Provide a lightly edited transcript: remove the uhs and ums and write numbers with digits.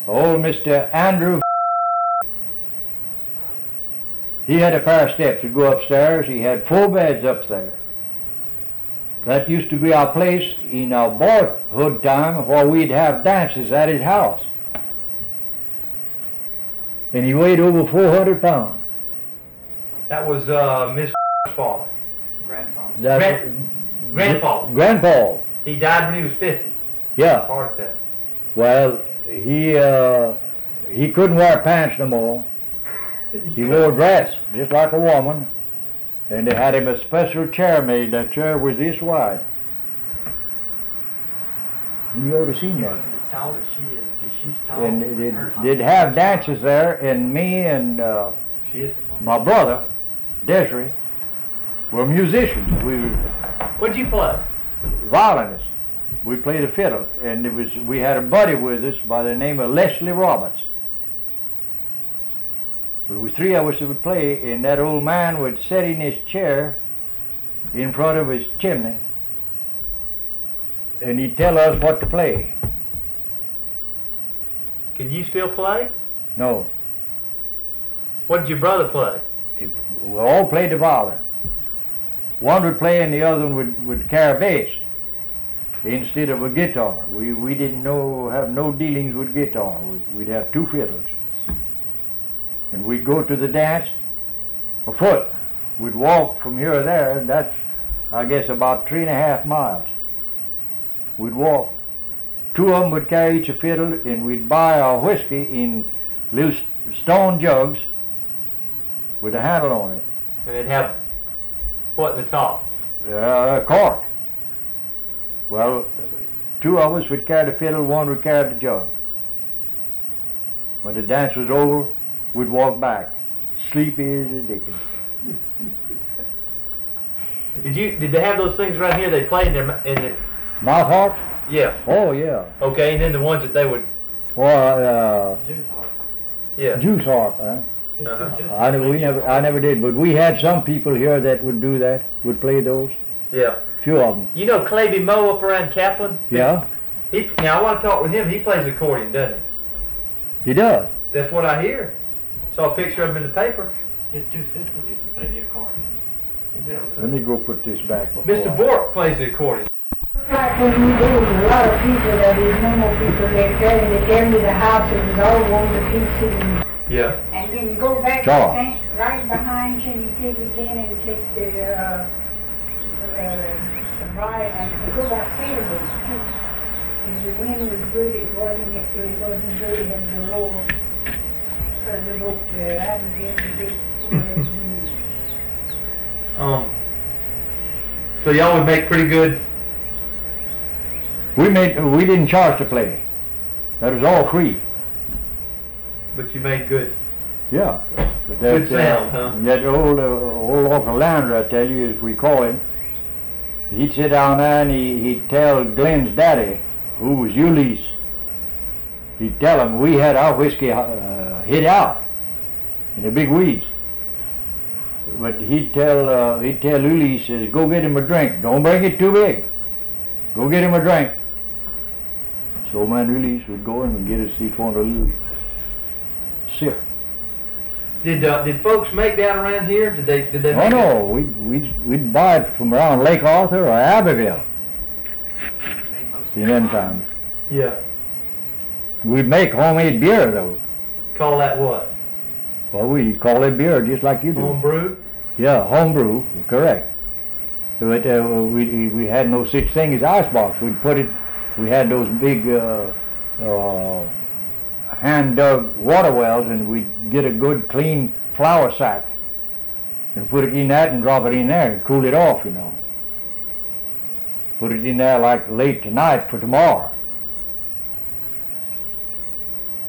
Old Mr. Andrew. He had a pair of steps to go upstairs. He had 4 beds upstairs. That used to be our place in our boyhood time where we'd have dances at his house. And he weighed over 400 pounds. That was Miss father. Grandfather. Grandfather. Grandpa. He died when he was 50. Yeah. Heart attack. Well, he couldn't wear pants no more. He wore a dress, just like a woman. And they had him a special chair made. That chair was this wide. And you ought to seen He that. wasn't as tall as she is. She's tall. And they'd have dances there, and me and She is. my brother, Desiree, were musicians. We were What'd you play? violinists. We played the fiddle, and we had a buddy with us by the name of Leslie Roberts. There was 3 of us that would play, and that old man would sit in his chair in front of his chimney, and he'd tell us what to play. Can you still play? No, What did your brother play? we all played the violin. One would play, and the other one would carry bass instead of a guitar. We didn't have no dealings with guitar. We'd have 2 fiddles. And we'd go to the dance afoot. We'd walk from here to there. That's, I guess, about 3.5 miles. We'd walk. 2 of them would carry each a fiddle, and we'd buy our whiskey in little stone jugs with a handle on it. And they'd have what in the top? A cork. Well, 2 of us would carry the fiddle, 1 would carry the jug. When the dance was over, we'd walk back, sleepy as a dickens. Did they have those things right here? They played in the Mouth harps? yeah. Oh yeah. Okay, and then the ones that they would Well, Juice harp. yeah. juice harp, huh? His Uh-huh. two sisters. I never did, but we had some people here that would do that, would play those. Yeah. Few of them. You know Clavy Moe up around Kaplan? Yeah, Now I want to talk with him. He plays accordion, doesn't he? he does. That's what I hear. Saw a picture of him in the paper. His 2 sisters used to play the accordion. Let me go put this back before Mr. Bork plays the accordion. Like when you do, a lot of people that is normal people, they tell you the house is all one piece, Yeah. and then you go back Sure. and right behind you, you take again and take the right, and you go back sailboat. If the wind was good, it wasn't. If it wasn't good, it had to roll the boat. I was able to get where you need. So y'all would make pretty good. We didn't charge to play. That was all free. But you made good. Yeah. Good sound, huh? That old Uncle Lander, I tell you, as we call him, he'd sit down there and he'd tell Glenn's daddy, who was Ulysses, he'd tell him we had our whiskey hid out in the big weeds. But he'd tell Ulysses, go get him a drink. Don't bring it too big. Go get him a drink. So man Ulysses would go and get us each one a little sip. Did folks make that around here? Did they? Oh make no, we'd buy it from around Lake Arthur or Abbeville Made most in them times. it? Yeah. We'd make homemade beer though. Call that what? Well, we call it beer just like you do. Home brew? Yeah, homebrew, correct. But we had no such thing as icebox. We'd put it. We had those big hand-dug water wells, and we'd get a good clean flour sack and put it in that and drop it in there and cool it off, you know. Put it in there like late tonight for tomorrow.